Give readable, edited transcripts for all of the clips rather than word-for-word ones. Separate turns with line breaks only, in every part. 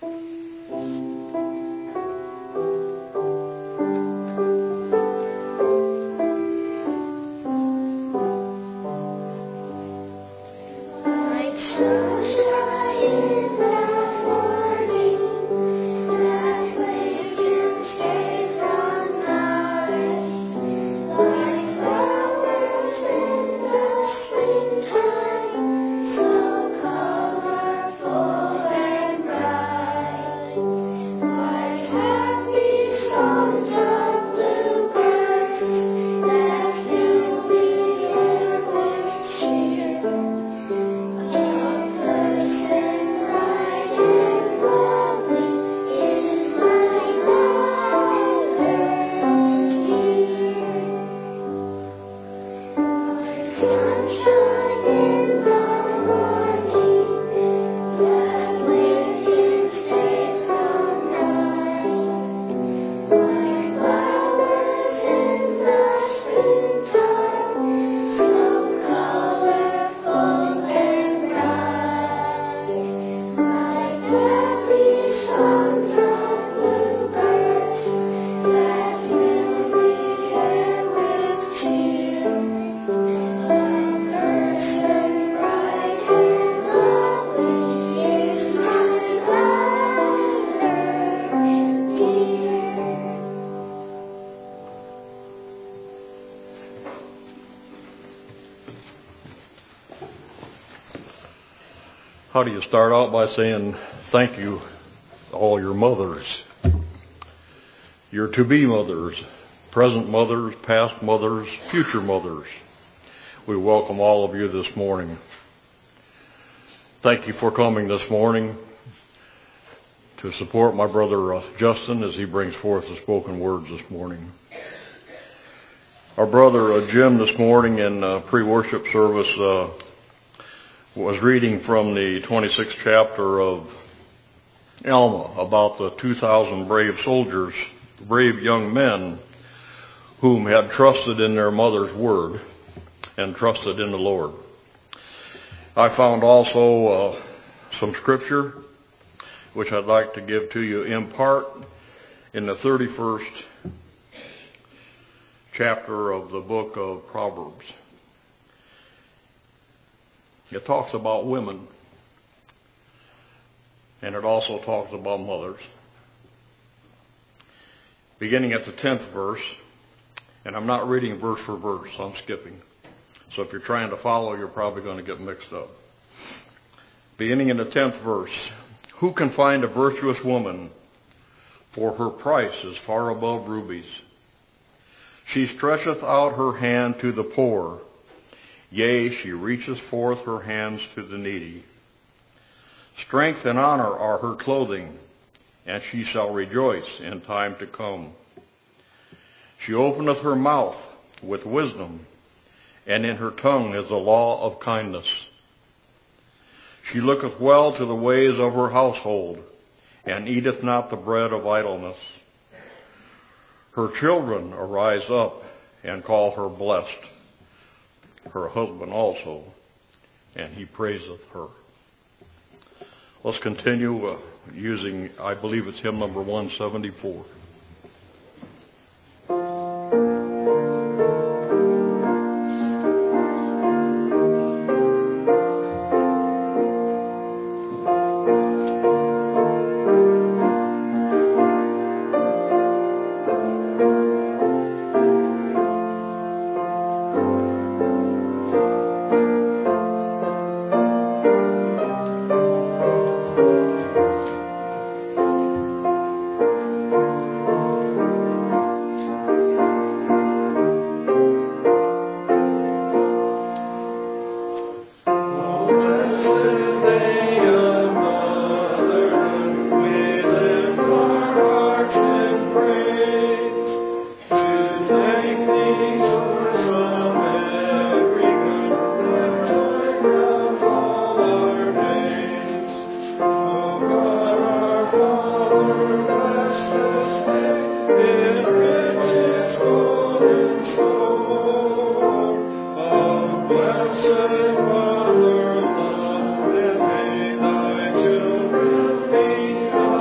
How do you start out by saying thank you to all your mothers, your to-be mothers, present mothers, past mothers, future mothers? We welcome all of you this morning. Thank you for coming this morning to support my brother Justin as he brings forth the spoken words this morning. Our brother Jim this morning in pre-worship service was reading from the 26th chapter of Alma about the 2,000 brave soldiers, brave young men whom had trusted in their mother's word and trusted in the Lord. I found also some scripture which I'd like to give to you in part in the 31st chapter of the book of Proverbs. It talks about women, and it also talks about mothers. Beginning at the 10th verse, and I'm not reading verse for verse, I'm skipping. So if you're trying to follow, you're probably going to get mixed up. Beginning in the 10th verse, who can find a virtuous woman? For her price is far above rubies. She stretcheth out her hand to the poor. Yea, she reaches forth her hands to the needy. Strength and honor are her clothing, and she shall rejoice in time to come. She openeth her mouth with wisdom, and in her tongue is the law of kindness. She looketh well to the ways of her household, and eateth not the bread of idleness. Her children arise up and call her blessed. Her husband also, and he praiseth her. Let's continue using, I believe it's hymn number 174.
Mother, love, and may thy children be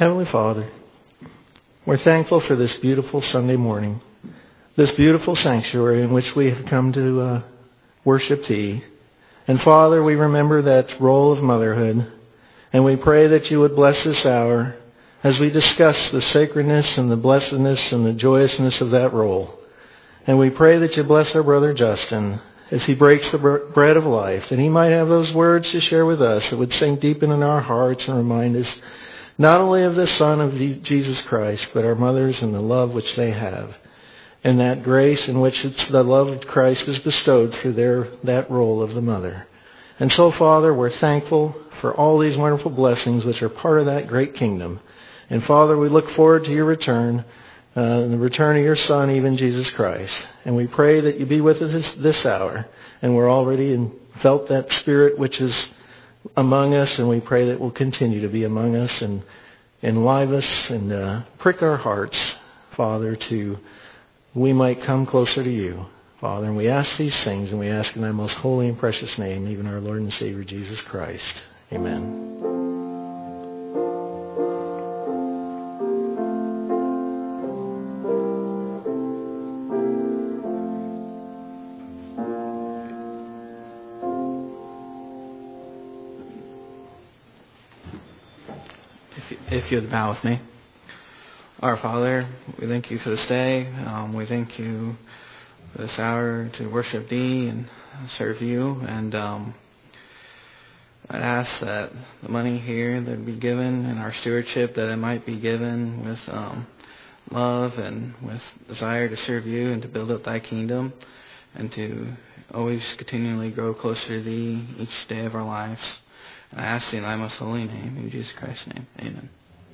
Heavenly Father, we're thankful for this beautiful Sunday morning, this beautiful sanctuary in which we have come to worship Thee. And Father, we remember that role of motherhood, and we pray that You would bless this hour as we discuss the sacredness and the blessedness and the joyousness of that role. And we pray that You bless our brother Justin as he breaks the bread of life, that he might have those words to share with us that would sink deep into our hearts and remind us not only of the Son of Jesus Christ, but our mothers and the love which they have, and that grace in which the love of Christ is bestowed through that role of the mother. And so, Father, we're thankful for all these wonderful blessings which are part of that great kingdom. And Father, we look forward to Your return, the return of Your Son, even Jesus Christ. And we pray that You be with us this hour. And we're already felt that Spirit which is among us, and we pray that will continue to be among us and enliven us and prick our hearts, Father, we might come closer to You, Father. And we ask these things, and we ask in Thy most holy and precious name, even our Lord and Savior, Jesus Christ. Amen.
If you'd bow with me. Our Father, we thank You for this day. We thank You for this hour to worship Thee and serve You. And I'd ask that the money here that would be given and our stewardship, that it might be given with love and with desire to serve You and to build up Thy kingdom and to always continually grow closer to Thee each day of our lives. And I ask Thee in Thy most holy name, in Jesus Christ's name. Amen.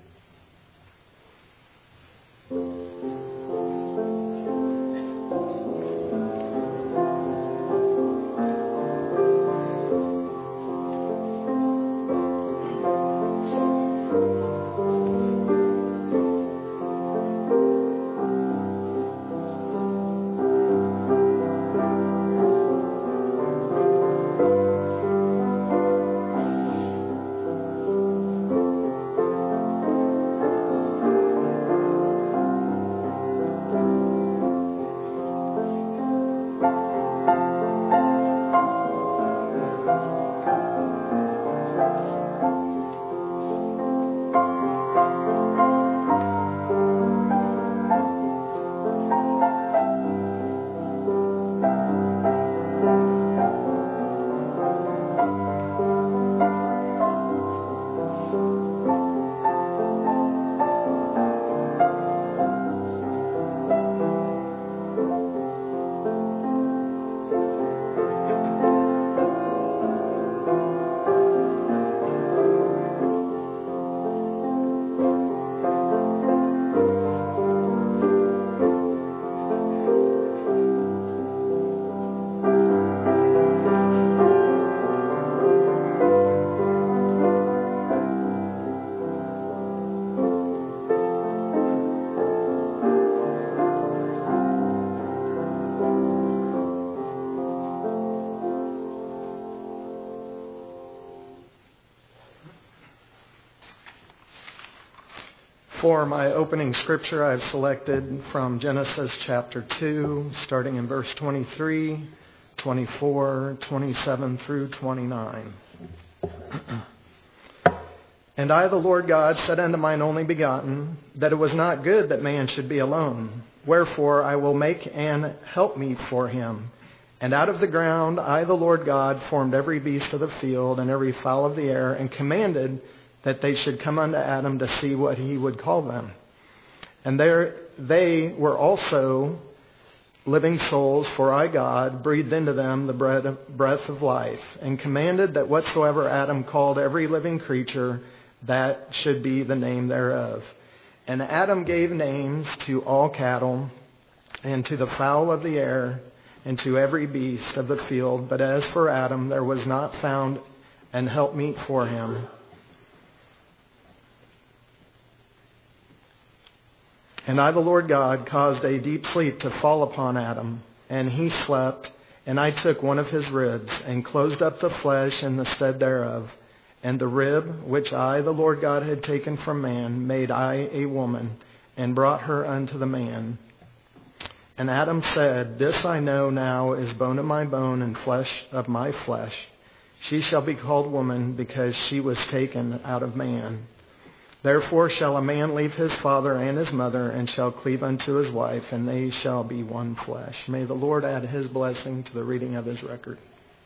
For my opening scripture, I've selected from Genesis chapter 2, starting in verse 23, 24, 27 through 29. And I, the Lord God, said unto mine only begotten, that it was not good that man should be alone. Wherefore I will make an helpmeet for him. And out of the ground I, the Lord God, formed every beast of the field and every fowl of the air, and commanded that they should come unto Adam to see what he would call them. And there they were also living souls, for I, God, breathed into them the breath of life, and commanded that whatsoever Adam called every living creature, that should be the name thereof. And Adam gave names to all cattle, and to the fowl of the air, and to every beast of the field. But as for Adam, there was not found an helpmeet for him. And I, the Lord God, caused a deep sleep to fall upon Adam, and he slept. And I took one of his ribs, and closed up the flesh in the stead thereof. And the rib, which I, the Lord God, had taken from man, made I a woman, and brought her unto the man. And Adam said, This I know now is bone of my bone and flesh of my flesh. She shall be called woman, because she was taken out of man. Therefore shall a man leave his father and his mother, and shall cleave unto his wife, and they shall be one flesh. May the Lord add his blessing to the reading of his record.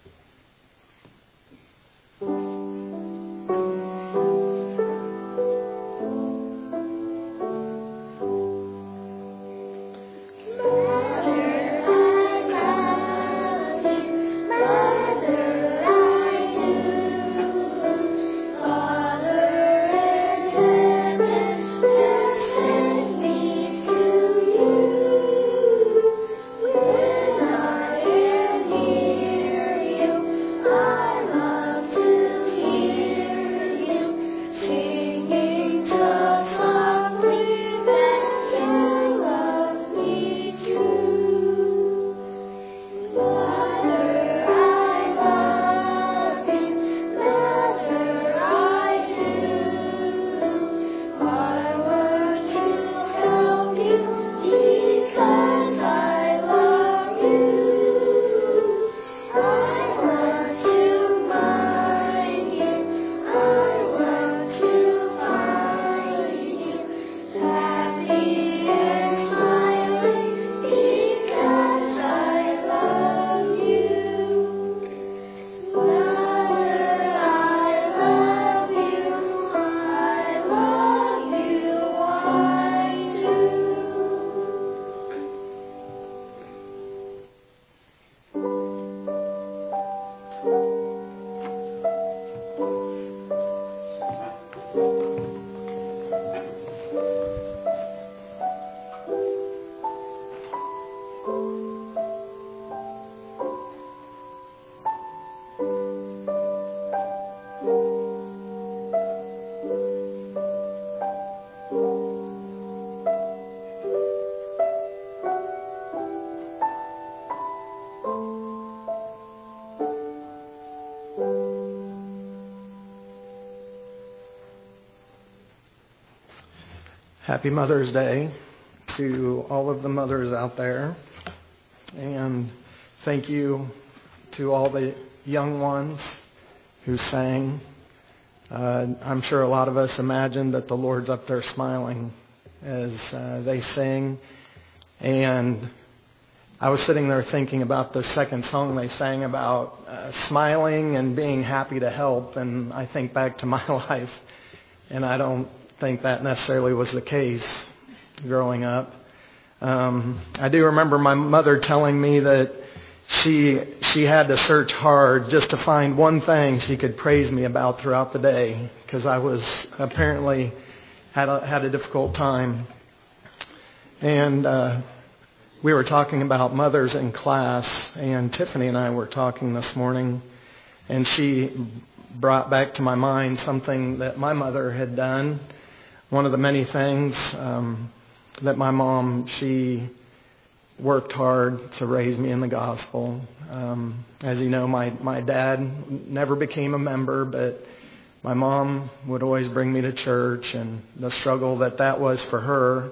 Happy Mother's Day to all of the mothers out there. And thank you to all the young ones who sang. I'm sure a lot of us imagine that the Lord's up there smiling as they sing. And I was sitting there thinking about the second song they sang about smiling and being happy to help. And I think back to my life, and I don't think that necessarily was the case growing up. I do remember my mother telling me that she had to search hard just to find one thing she could praise me about throughout the day, because I was apparently had a difficult time. And we were talking about mothers in class, and Tiffany and I were talking this morning, and she brought back to my mind something that my mother had done. One of the many things that my mom, she worked hard to raise me in the gospel. As you know, my dad never became a member, but my mom would always bring me to church, and the struggle that was for her.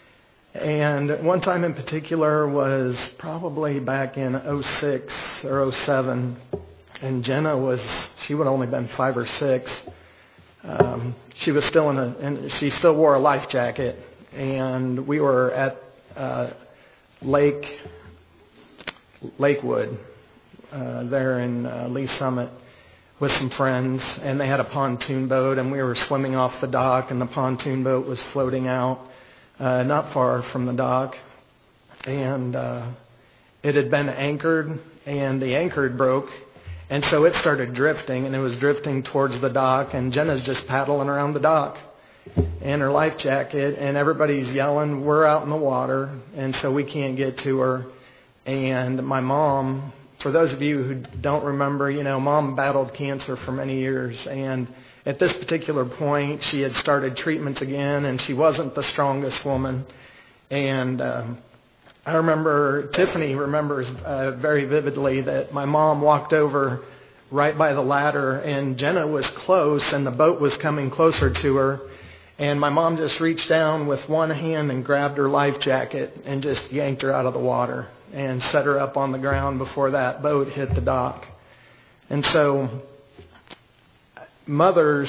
And one time in particular was probably back in 06 or 07, and Jenna she would only been 5 or 6. She was still and she still wore a life jacket, and we were at Lakewood there in Lee Summit with some friends, and they had a pontoon boat, and we were swimming off the dock, and the pontoon boat was floating out not far from the dock, and it had been anchored, and the anchor broke. And so it started drifting, and it was drifting towards the dock, and Jenna's just paddling around the dock in her life jacket, and everybody's yelling, we're out in the water, and so we can't get to her. And my mom, for those of you who don't remember, Mom battled cancer for many years, and at this particular point, she had started treatments again, and she wasn't the strongest woman. And I remember, Tiffany remembers very vividly that my mom walked over right by the ladder, and Jenna was close, and the boat was coming closer to her. And my mom just reached down with one hand and grabbed her life jacket and just yanked her out of the water and set her up on the ground before that boat hit the dock. And so, mothers,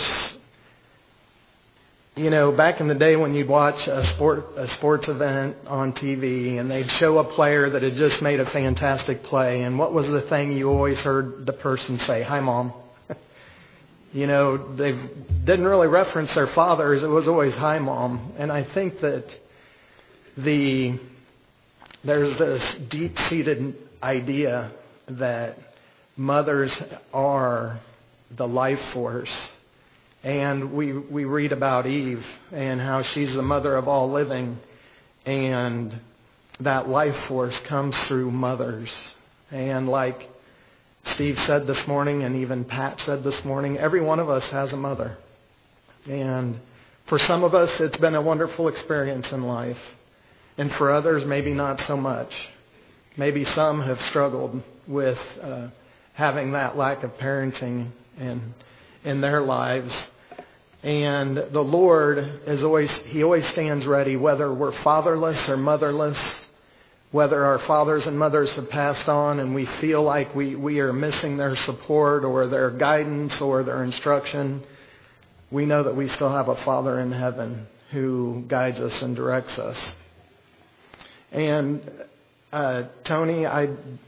you know, back in the day when you'd watch a sports event on TV and they'd show a player that had just made a fantastic play, and what was the thing you always heard the person say? "Hi, Mom." You know, they didn't really reference their fathers. It was always, "Hi, Mom." And I think that there's this deep-seated idea that mothers are the life force. And we read about Eve and how she's the mother of all living. And that life force comes through mothers. And like Steve said this morning, and even Pat said this morning, every one of us has a mother. And for some of us, it's been a wonderful experience in life. And for others, maybe not so much. Maybe some have struggled with having that lack of parenting in their lives. And the Lord He always stands ready, whether we're fatherless or motherless, whether our fathers and mothers have passed on and we feel like we are missing their support or their guidance or their instruction. We know that we still have a Father in heaven who guides us and directs us. And Tony, I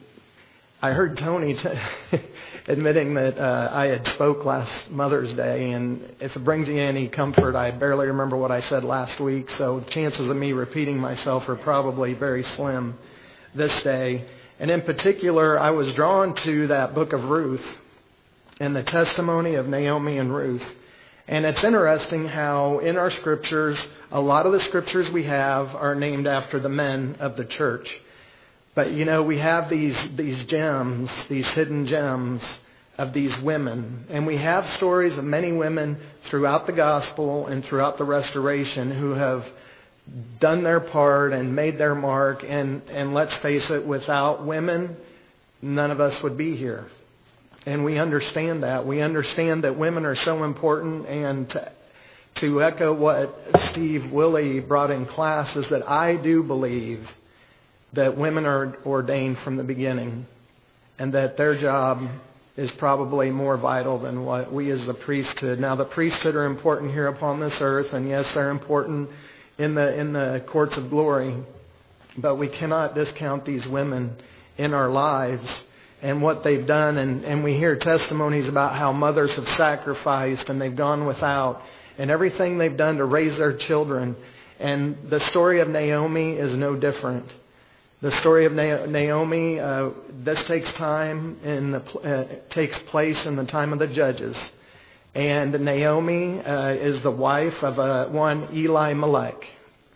heard Tony admitting that I had spoke last Mother's Day, and if it brings you any comfort, I barely remember what I said last week, so chances of me repeating myself are probably very slim this day. And in particular, I was drawn to that book of Ruth and the testimony of Naomi and Ruth. And it's interesting how in our scriptures, a lot of the scriptures we have are named after the men of the church. But, you know, we have these gems, these hidden gems of these women. And we have stories of many women throughout the gospel and throughout the restoration who have done their part and made their mark. And let's face it, without women, none of us would be here. And we understand that. We understand that women are so important. And to echo what Steve Willie brought in class is that I do believe that women are ordained from the beginning and that their job is probably more vital than what we as the priesthood. Now, the priesthood are important here upon this earth, and yes, they're important in the courts of glory, but we cannot discount these women in our lives and what they've done. And we hear testimonies about how mothers have sacrificed and they've gone without and everything they've done to raise their children. And the story of Naomi is no different. The story of Naomi, this takes time and takes place in the time of the judges. And Naomi is the wife of one Elimelech.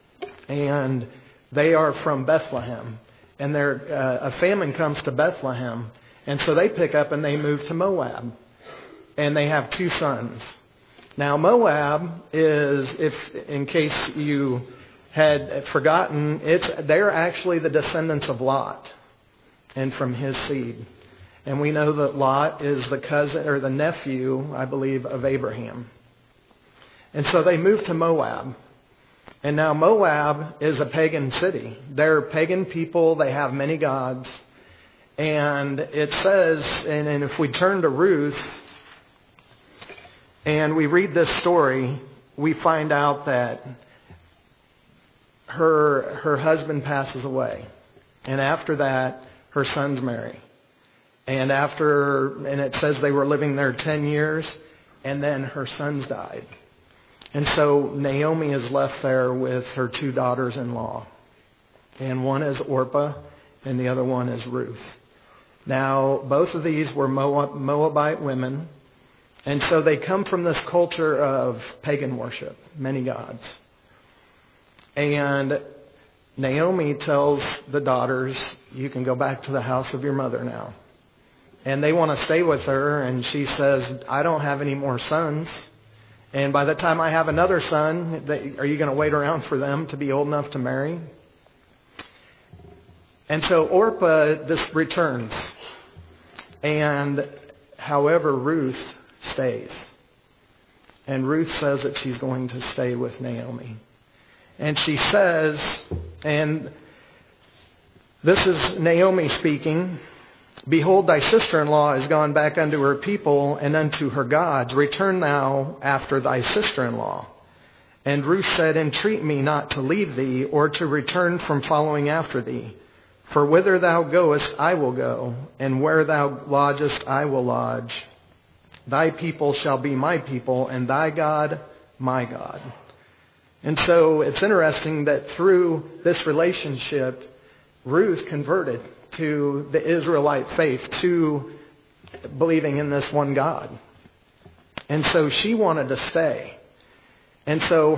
And they are from Bethlehem. And a famine comes to Bethlehem. And so they pick up and they move to Moab. And they have 2 sons. Now Moab is, in case you had forgotten, they're actually the descendants of Lot and from his seed. And we know that Lot is the cousin or the nephew, I believe, of Abraham. And so they moved to Moab. And now Moab is a pagan city. They're pagan people. They have many gods. And it says, and if we turn to Ruth and we read this story, we find out that her husband passes away. And after that, her sons marry. And it says they were living there 10 years, and then her sons died. And so Naomi is left there with her 2 daughters-in-law. And one is Orpah, and the other one is Ruth. Now, both of these were Moabite women. And so they come from this culture of pagan worship, many gods. And Naomi tells the daughters, you can go back to the house of your mother now. And they want to stay with her, and she says, I don't have any more sons. And by the time I have another son, are you going to wait around for them to be old enough to marry? And so Orpah returns. And However, Ruth stays. And Ruth says that she's going to stay with Naomi. And she says, and this is Naomi speaking, "Behold, thy sister-in-law is gone back unto her people and unto her gods. Return thou after thy sister-in-law." And Ruth said, "Entreat me not to leave thee, or to return from following after thee. For whither thou goest, I will go, and where thou lodgest, I will lodge. Thy people shall be my people, and thy God, my God." And so it's interesting that through this relationship, Ruth converted to the Israelite faith, to believing in this one God. And so she wanted to stay. And so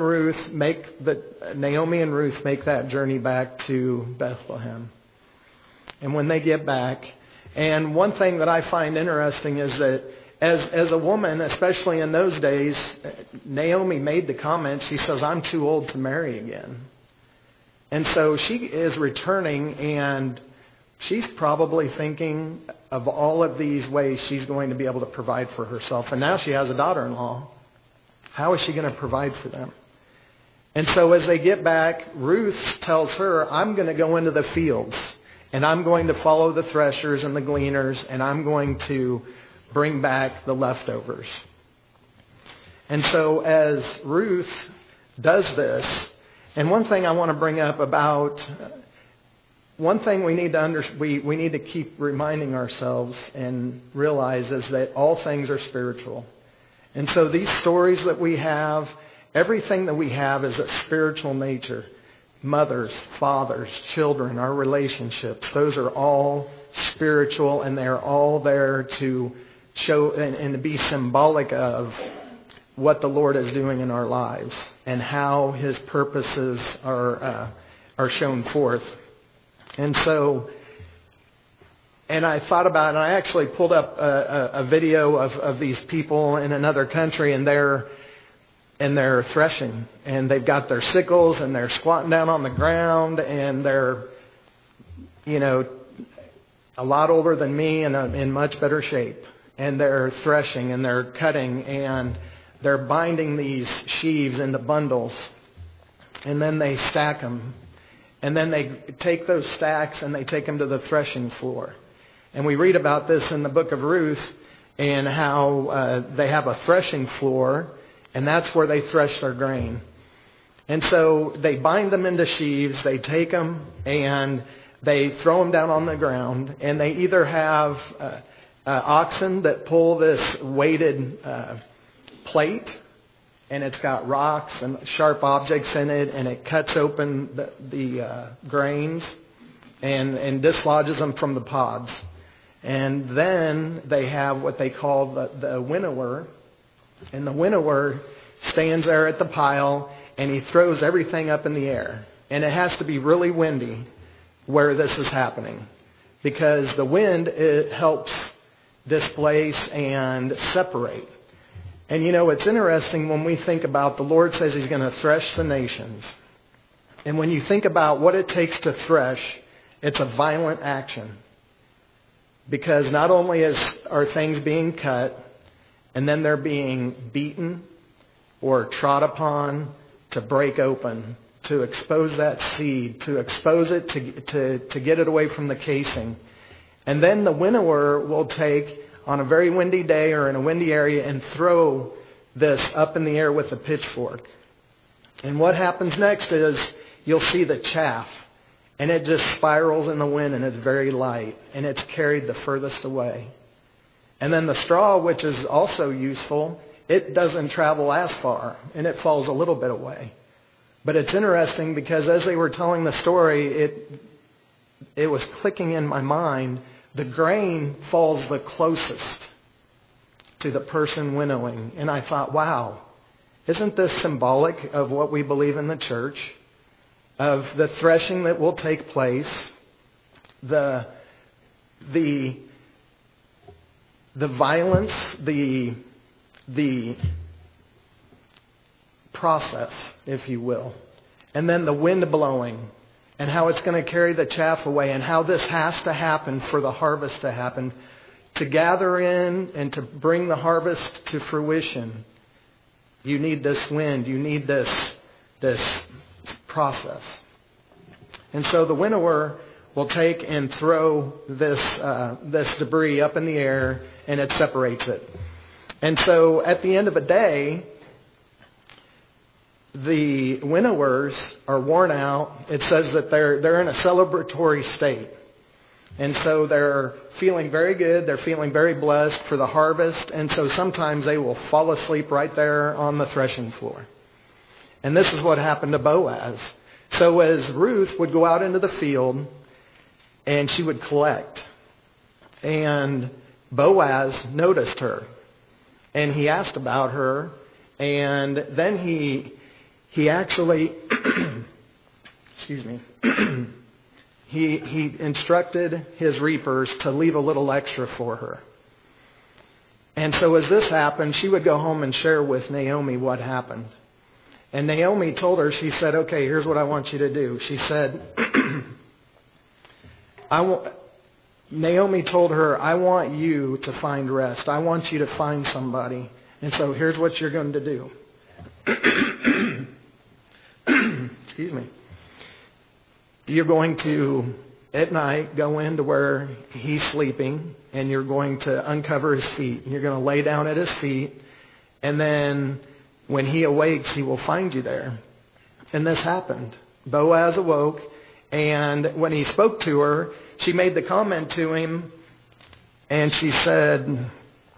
Naomi and Ruth make that journey back to Bethlehem. And when they get back, and one thing that I find interesting is that as a woman, especially in those days, Naomi made the comment, she says, "I'm too old to marry again." And so she is returning, and she's probably thinking of all of these ways she's going to be able to provide for herself. And now she has a daughter-in-law. How is she going to provide for them? And so as they get back, Ruth tells her, "I'm going to go into the fields, and I'm going to follow the threshers and the gleaners, and I'm going to bring back the leftovers." And so as Ruth does this, and one thing I want to bring up about, one thing we need to keep reminding ourselves and realize is that all things are spiritual. And so these stories that we have, everything that we have is a spiritual nature. Mothers, fathers, children, our relationships, those are all spiritual, and they're all there to show and to be symbolic of what the Lord is doing in our lives and how His purposes are shown forth. And so, and I thought about it, and I actually pulled up a video of these people in another country, and they're threshing, and they've got their sickles, and they're squatting down on the ground, and they're, a lot older than me and in much better shape. And they're threshing, and they're cutting, and they're binding these sheaves into bundles, and then they stack them. And then they take those stacks and they take them to the threshing floor. And we read about this in the book of Ruth, and how they have a threshing floor, and that's where they thresh their grain. And so they bind them into sheaves, they take them, and they throw them down on the ground, and they either have oxen that pull this weighted plate, and it's got rocks and sharp objects in it, and it cuts open the grains and dislodges them from the pods. And then they have what they call the winnower, and the winnower stands there at the pile, and he throws everything up in the air. And it has to be really windy where this is happening, because the wind, it helps displace and separate. And it's interesting when we think about, the Lord says He's going to thresh the nations. And when you think about what it takes to thresh, it's a violent action. Because not only are things being cut, and then they're being beaten or trod upon to break open, to expose that seed, to expose it, to get it away from the casing. And then the winnower will take, on a very windy day or in a windy area, and throw this up in the air with a pitchfork. And what happens next is you'll see the chaff, and it just spirals in the wind, and it's very light, and it's carried the furthest away. And then the straw, which is also useful, it doesn't travel as far, and it falls a little bit away. But it's interesting because as they were telling the story, it was clicking in my mind. The grain falls the closest to the person winnowing. And I thought, wow, isn't this symbolic of what we believe in the church? Of the threshing that will take place, the violence, the process, if you will. And then the wind blowing, and how it's going to carry the chaff away, and how this has to happen for the harvest to happen. to gather in and to bring the harvest to fruition, you need this wind. You need this process. And so the winnower will take and throw this debris up in the air, and it separates it. And so at the end of a day, the winnowers are worn out. It says that they're in a celebratory state. And so they're feeling very good. They're feeling very blessed for the harvest. And so sometimes they will fall asleep right there on the threshing floor. And this is what happened to Boaz. So as Ruth would go out into the field and she would collect, and Boaz noticed her, and he asked about her, and then he actually, excuse me, he instructed his reapers to leave a little extra for her. And so as this happened, she would go home and share with Naomi what happened. And Naomi told her, she said, okay, here's what I want you to do. She said, Naomi told her, I want you to find rest. I want you to find somebody. And so here's what you're going to do. Excuse me. You're going to, at night, go into where he's sleeping, and you're going to uncover his feet. You're going to lay down at his feet, and then when he awakes, he will find you there. And this happened. Boaz awoke, and when he spoke to her, she made the comment to him, and she said,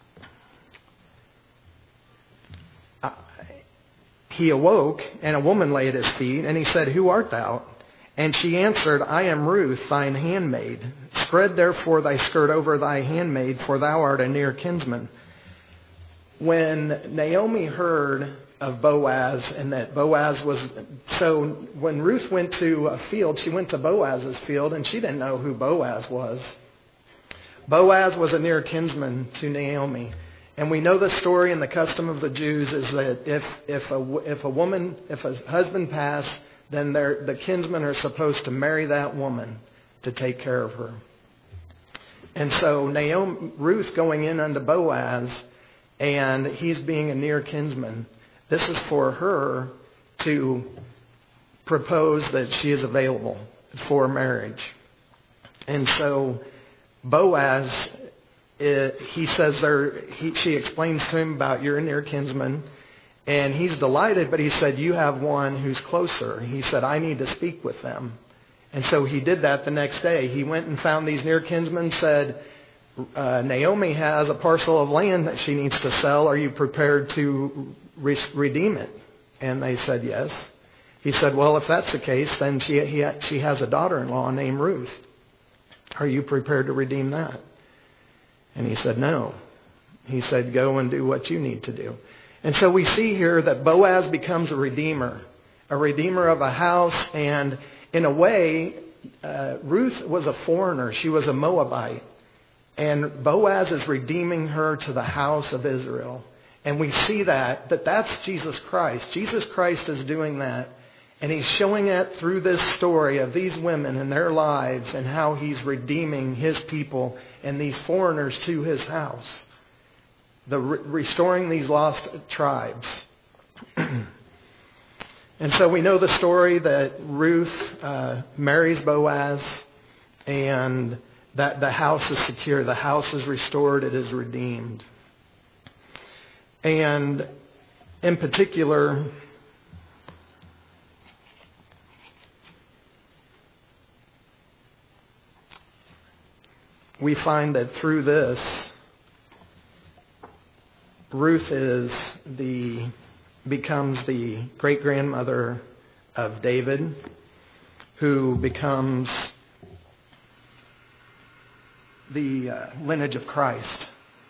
he awoke, and a woman lay at his feet, and he said, who art thou? And she answered, I am Ruth, thine handmaid. Spread therefore thy skirt over thy handmaid, for thou art a near kinsman. When Naomi heard of Boaz, and that Boaz was, so when Ruth went to a field, she went to Boaz's field, and she didn't know who Boaz was. Boaz was a near kinsman to Naomi. And we know the story and the custom of the Jews is that if a husband passed, then the kinsmen are supposed to marry that woman to take care of her. And so Ruth going in unto Boaz, and he's being a near kinsman, this is for her to propose that she is available for marriage. And so Boaz, he says she explains to him about you're a near kinsman, and he's delighted, but he said, you have one who's closer. He said, I need to speak with them. And so he did that the next day. He went and found these near kinsmen, said, Naomi has a parcel of land that she needs to sell. Are you prepared to redeem it? And they said, yes. He said, well, if that's the case, then she has a daughter-in-law named Ruth. Are you prepared to redeem that? And he said, no. He said, go and do what you need to do. And so we see here that Boaz becomes a redeemer of a house. And in a way, Ruth was a foreigner. She was a Moabite. And Boaz is redeeming her to the house of Israel. And we see that's Jesus Christ. Jesus Christ is doing that. And he's showing it through this story of these women and their lives and how he's redeeming his people and these foreigners to his house. Restoring these lost tribes. And so we know the story that Ruth marries Boaz, and that the house is secure. The house is restored. It is redeemed. And in particular, we find that through this, Ruth becomes the great-grandmother of David, who becomes the lineage of Christ.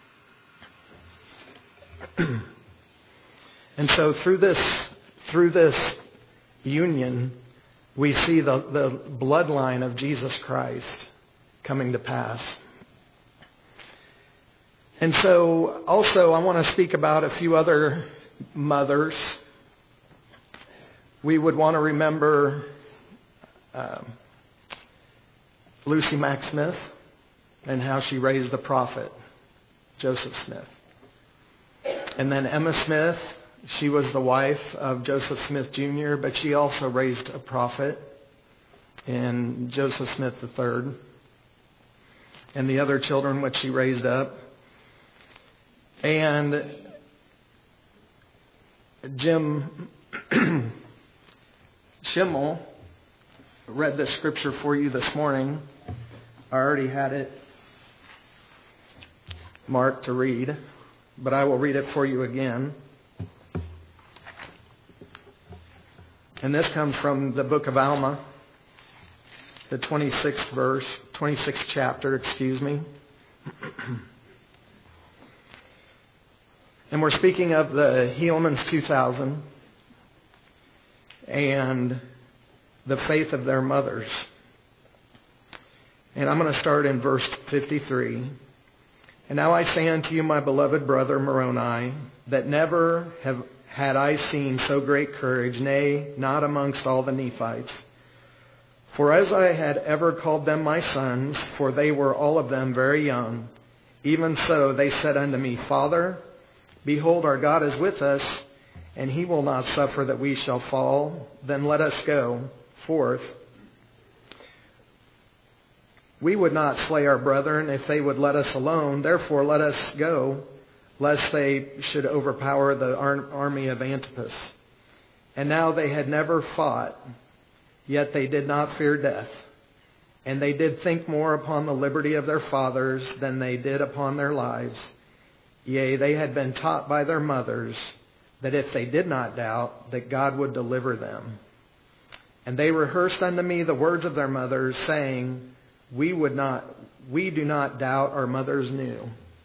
And so through this union, we see the bloodline of Jesus Christ coming to pass. And so also I want to speak about a few other mothers. We would want to remember Lucy Mack Smith and how she raised the prophet Joseph Smith. And then Emma Smith, she was the wife of Joseph Smith Jr., but she also raised a prophet in Joseph Smith III. And the other children which she raised up. And Jim Schimmel read the scripture for you this morning. I already had it marked to read, but I will read it for you again. And this comes from the book of Alma, the 26th chapter, And we're speaking of the Helaman's 2000 and the faith of their mothers. And I'm going to start in verse 53. And now I say unto you, my beloved brother Moroni, that never had I seen so great courage, nay, not amongst all the Nephites. For as I had ever called them my sons, for they were all of them very young, even so they said unto me, Father, behold, our God is with us, and He will not suffer that we shall fall. Then let us go forth. We would not slay our brethren if they would let us alone. Therefore let us go, lest they should overpower the army of Antipas. And now they had never fought, yet they did not fear death. And they did think more upon the liberty of their fathers than they did upon their lives. Yea, they had been taught by their mothers that if they did not doubt, that God would deliver them. And they rehearsed unto me the words of their mothers, saying, we do not doubt, our mothers knew.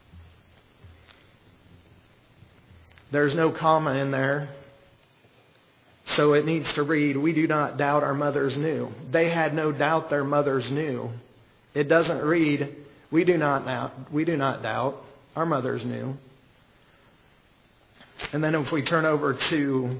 There's no comma in there, so it needs to read, we do not doubt, our mothers knew. They had no doubt their mothers knew. It doesn't read, we do not doubt, our mothers knew. And then if we turn over to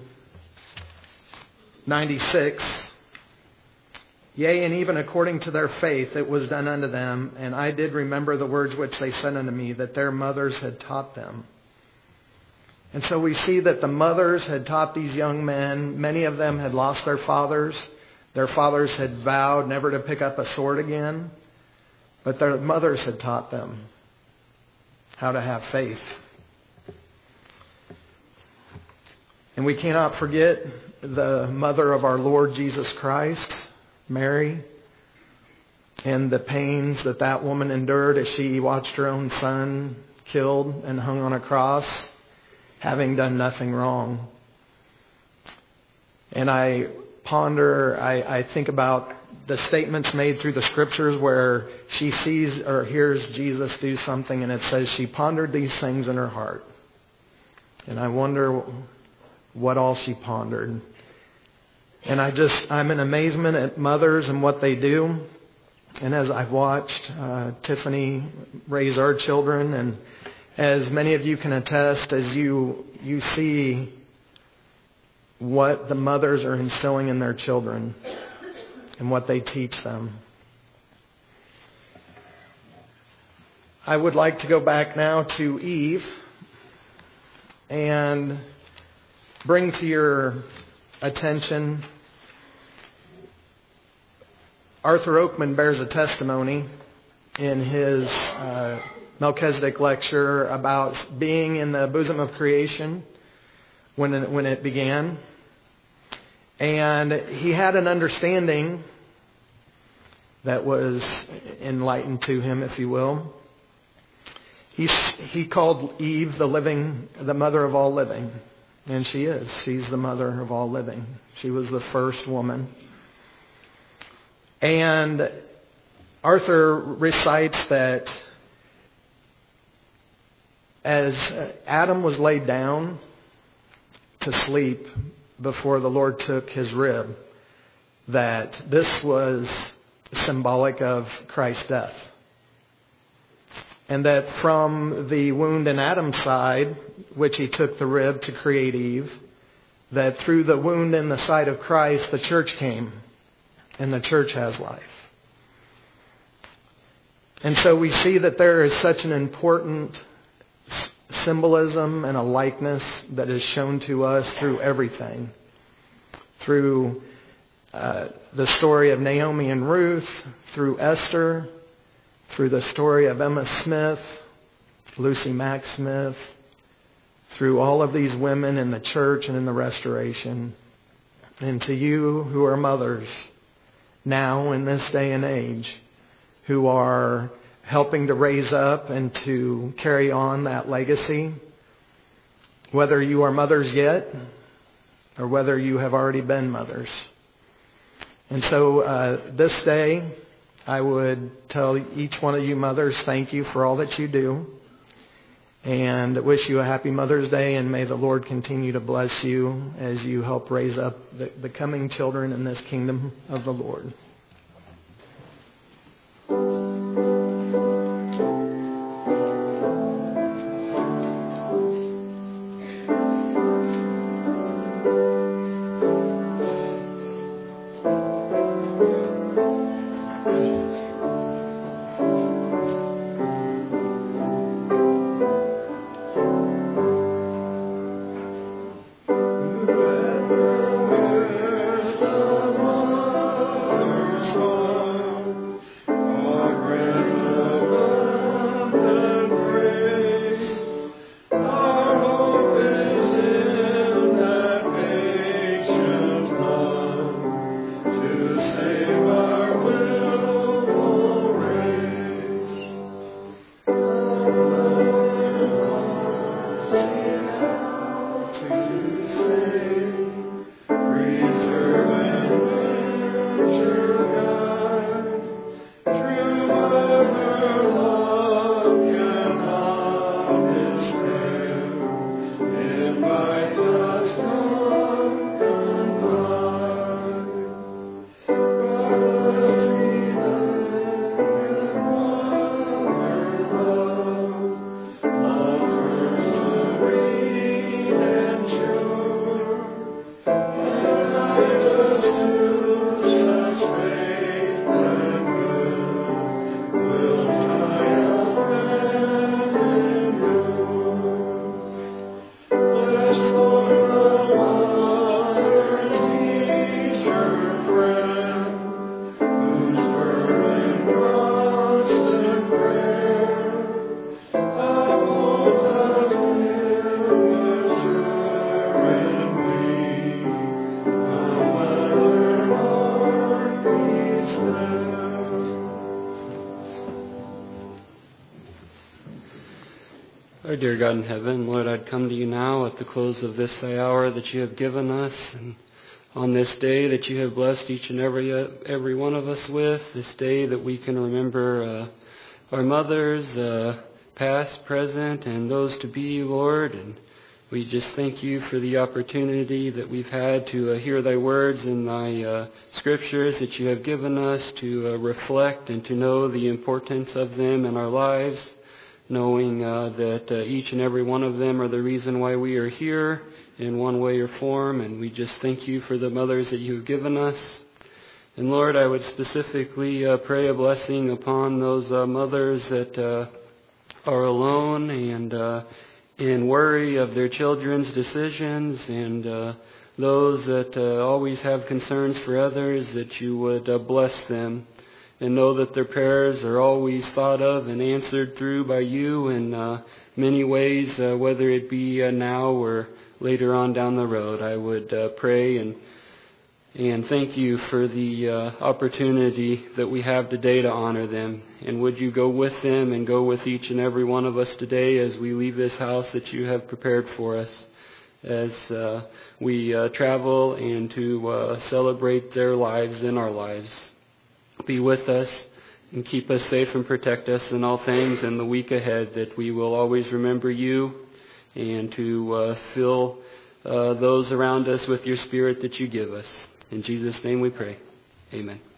96, yea, and even according to their faith it was done unto them, and I did remember the words which they said unto me, that their mothers had taught them. And so we see that the mothers had taught these young men. Many of them had lost their fathers. Their fathers had vowed never to pick up a sword again. But their mothers had taught them how to have faith. And we cannot forget the mother of our Lord Jesus Christ, Mary, and the pains that that woman endured as she watched her own son killed and hung on a cross, having done nothing wrong. And I ponder, I think about the statements made through the scriptures where she sees or hears Jesus do something and it says she pondered these things in her heart. And I wonder what all she pondered. And I'm in amazement at mothers and what they do. And as I've watched Tiffany raise our children, and as many of you can attest, as you see what the mothers are instilling in their children and what they teach them. I would like to go back now to Eve and bring to your attention, Arthur Oakman bears a testimony in his Melchizedek lecture about being in the bosom of creation when it began. And he had an understanding that was enlightened to him, if you will. He called Eve the mother of all living. And she is. She's the mother of all living. She was the first woman. And Arthur recites that as Adam was laid down to sleep before the Lord took his rib, that this was symbolic of Christ's death. And that from the wound in Adam's side, which he took the rib to create Eve, that through the wound in the side of Christ, the church came. And the church has life. And so we see that there is such an important symbolism and a likeness that is shown to us through everything. Through the story of Naomi and Ruth, through Esther, through the story of Emma Smith, Lucy Mack Smith, through all of these women in the church and in the Restoration. And to you who are mothers now in this day and age, who are helping to raise up and to carry on that legacy, whether you are mothers yet or whether you have already been mothers. And so this day, I would tell each one of you mothers, thank you for all that you do, and wish you a happy Mother's Day, and may the Lord continue to bless you as you help raise up the coming children in this kingdom of the Lord.
Our dear God in heaven, Lord, I'd come to you now at the close of this thy hour that you have given us, and on this day that you have blessed each and every one of us with, this day that we can remember our mothers, past, present, and those to be, Lord. And we just thank you for the opportunity that we've had to hear thy words and thy scriptures that you have given us to reflect and to know the importance of them in our lives, knowing that each and every one of them are the reason why we are here in one way or form. And we just thank you for the mothers that you have given us. And Lord, I would specifically pray a blessing upon those mothers that are alone and in worry of their children's decisions, and those that always have concerns for others, that you would bless them and know that their prayers are always thought of and answered through by you in many ways, whether it be now or later on down the road. I would pray and thank you for the opportunity that we have today to honor them. And would you go with them and go with each and every one of us today as we leave this house that you have prepared for us, as we travel and to celebrate their lives in our lives. Be with us and keep us safe and protect us in all things in the week ahead, that we will always remember you and to fill those around us with your Spirit that you give us. In Jesus' name we pray. Amen.